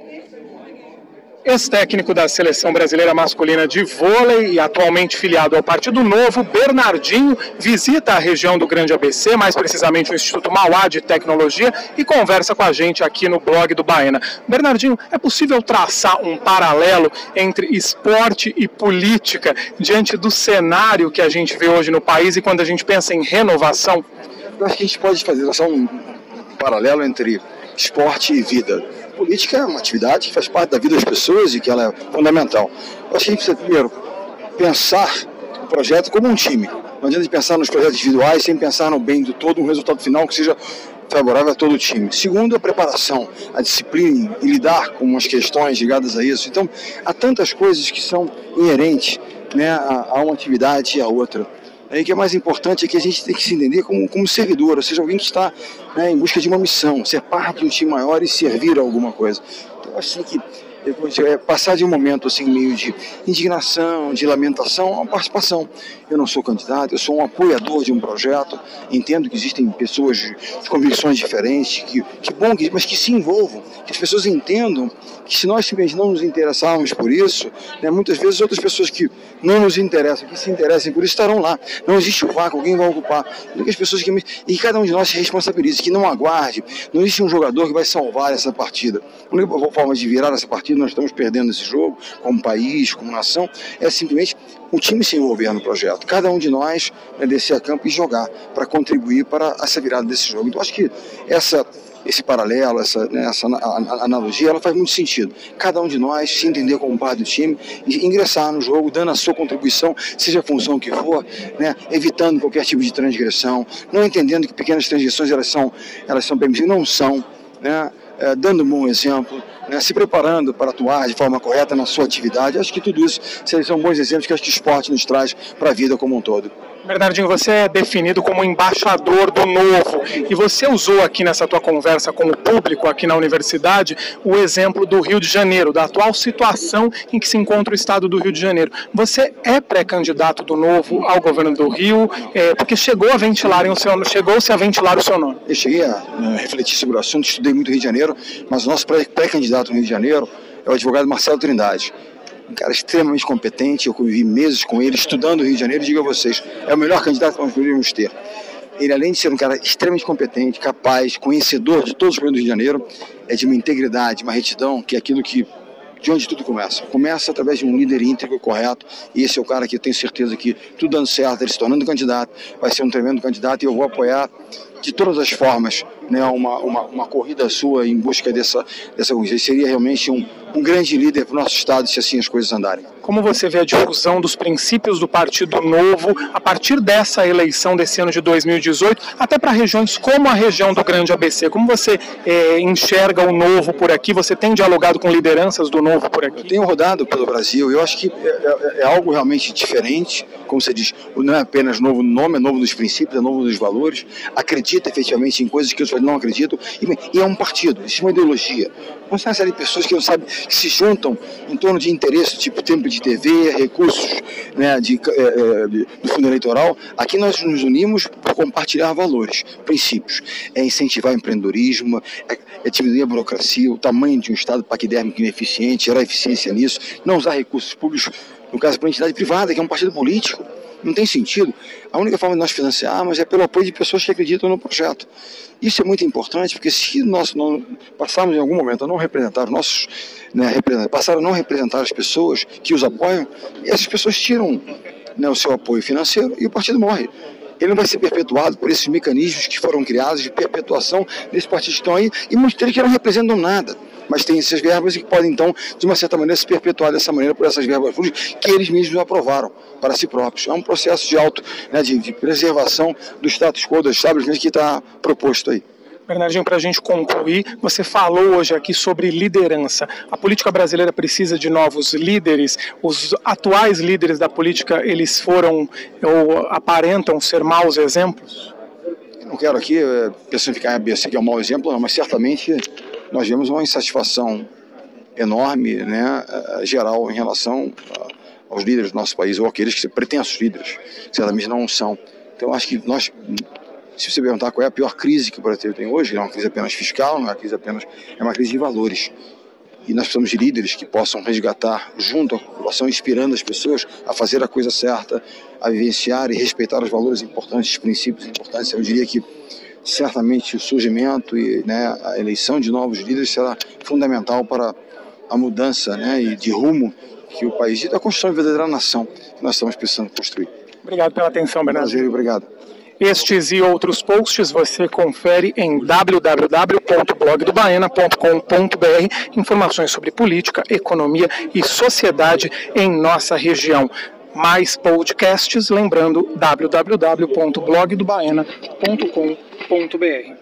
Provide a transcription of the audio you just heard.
Ex-técnico da Seleção Brasileira Masculina de Vôlei e atualmente filiado ao Partido Novo, Bernardinho visita a região do Grande ABC, mais precisamente o Instituto Mauá de Tecnologia, e conversa com a gente aqui no blog do Baena. Bernardinho, é possível traçar um paralelo entre esporte e política diante do cenário que a gente vê hoje no país e quando a gente pensa em renovação? Eu acho que a gente pode fazer um paralelo entre esporte e vida. Política é uma atividade que faz parte da vida das pessoas e que ela é fundamental. Eu acho que a gente precisa, primeiro, pensar o projeto como um time. Não adianta pensar nos projetos individuais sem pensar no bem do todo, um resultado final que seja favorável a todo o time. Segundo, a preparação, a disciplina e lidar com as questões ligadas a isso. Então, há tantas coisas que são inerentes, né, a uma atividade e a outra. O que é mais importante é que a gente tem que se entender como servidor, ou seja, alguém que está, né, em busca de uma missão, ser parte de um time maior e servir a alguma coisa. Então, eu acho que passar de um momento assim, meio de indignação, de lamentação, a uma participação. Eu não sou candidato, eu sou um apoiador de um projeto, entendo que existem pessoas de convicções diferentes, mas que se envolvam, que as pessoas entendam que se nós simplesmente não nos interessarmos por isso, né, muitas vezes outras pessoas que não nos interessam, que se interessem por isso, estarão lá. Não existe um vácuo, alguém vai ocupar. Que as pessoas e cada um de nós se responsabilize, que não aguarde. Não existe um jogador que vai salvar essa partida. A única forma de virar essa partida, nós estamos perdendo esse jogo, como país, como nação, é simplesmente o time se envolver no projeto. Cada um de nós, né, descer a campo e jogar para contribuir para essa virada desse jogo. Então, acho que esse paralelo, essa analogia, ela faz muito sentido. Cada um de nós se entender como parte do time e ingressar no jogo, dando a sua contribuição, seja a função que for, né, evitando qualquer tipo de transgressão, não entendendo que pequenas transgressões elas são permitidas, não são, né, dando um bom exemplo, né, se preparando para atuar de forma correta na sua atividade. Acho que tudo isso são bons exemplos que acho que o esporte nos traz para a vida como um todo. Bernardinho, você é definido como embaixador do novo e você usou aqui nessa tua conversa com o público aqui na universidade o exemplo do Rio de Janeiro, da atual situação em que se encontra o estado do Rio de Janeiro. Você é pré-candidato do novo ao governo do Rio, porque chegou-se a ventilar o seu nome. Eu cheguei a refletir sobre o assunto, estudei muito o Rio de Janeiro, mas o nosso pré-candidato no Rio de Janeiro é o advogado Marcelo Trindade. Um cara extremamente competente, eu convivi meses com ele, estudando o Rio de Janeiro, e digo a vocês, é o melhor candidato que nós poderíamos ter. Ele, além de ser um cara extremamente competente, capaz, conhecedor de todos os problemas do Rio de Janeiro, é de uma integridade, uma retidão, que é aquilo que, de onde tudo começa. Começa através de um líder íntegro, correto, e esse é o cara que eu tenho certeza que, tudo dando certo, ele se tornando candidato, vai ser um tremendo candidato, e eu vou apoiar de todas as formas, né, uma corrida sua em busca dessa corrida. Seria realmente um grande líder para o nosso estado se assim as coisas andarem. Como você vê a difusão dos princípios do Partido Novo a partir dessa eleição desse ano de 2018, até para regiões como a região do Grande ABC? Como você enxerga o Novo por aqui? Você tem dialogado com lideranças do Novo por aqui? Eu tenho rodado pelo Brasil, eu acho que é algo realmente diferente, como você diz, não é apenas novo no nome, é novo nos princípios, é novo nos valores, acredita efetivamente em coisas que outros não acreditam, e é um partido, existe uma ideologia. Não são uma série de pessoas que não sabem, que se juntam em torno de interesses, tipo tempo de TV, recursos, né, do fundo eleitoral. Aqui nós nos unimos para compartilhar valores, princípios. É incentivar o empreendedorismo, é diminuir a burocracia, o tamanho de um Estado paquidérmico ineficiente, gerar eficiência nisso, não usar recursos públicos, no caso, para uma entidade privada, que é um partido político. Não tem sentido. A única forma de nós financiarmos é pelo apoio de pessoas que acreditam no projeto. Isso é muito importante, porque se nós não passarmos em algum momento a não representar os nossos, passar a não representar as pessoas que os apoiam, essas pessoas tiram, né, o seu apoio financeiro e o partido morre. Ele não vai ser perpetuado por esses mecanismos que foram criados de perpetuação desses partidos que estão aí, e muitos deles que não representam nada, mas tem essas verbas e que podem, então, de uma certa maneira, se perpetuar dessa maneira por essas verbas públicas que eles mesmos aprovaram para si próprios. É um processo de preservação do status quo, do establishment que está proposto aí. Bernardinho, para a gente concluir, você falou hoje aqui sobre liderança. A política brasileira precisa de novos líderes. Os atuais líderes da política, eles foram ou aparentam ser maus exemplos? Eu não quero aqui personificar a ABC, que é um mau exemplo, não, mas certamente nós vemos uma insatisfação enorme, né, geral em relação aos líderes do nosso país, ou aqueles que se pretensos líderes, que certamente não são. Então, acho que nós, se você perguntar qual é a pior crise que o Brasil tem hoje, não é uma crise apenas fiscal, não é uma crise apenas, é uma crise de valores. E nós precisamos de líderes que possam resgatar junto à população, inspirando as pessoas a fazer a coisa certa, a vivenciar e respeitar os valores importantes, os princípios importantes. Eu diria que certamente o surgimento e, né, a eleição de novos líderes será fundamental para a mudança, né, e de rumo que o país, da construção de verdadeira nação que nós estamos precisando construir. Obrigado pela atenção, Bernardo. Prazer, obrigado. Estes e outros posts você confere em www.blogdobaena.com.br, informações sobre política, economia e sociedade em nossa região. Mais podcasts, lembrando www.blogdobaena.com.br.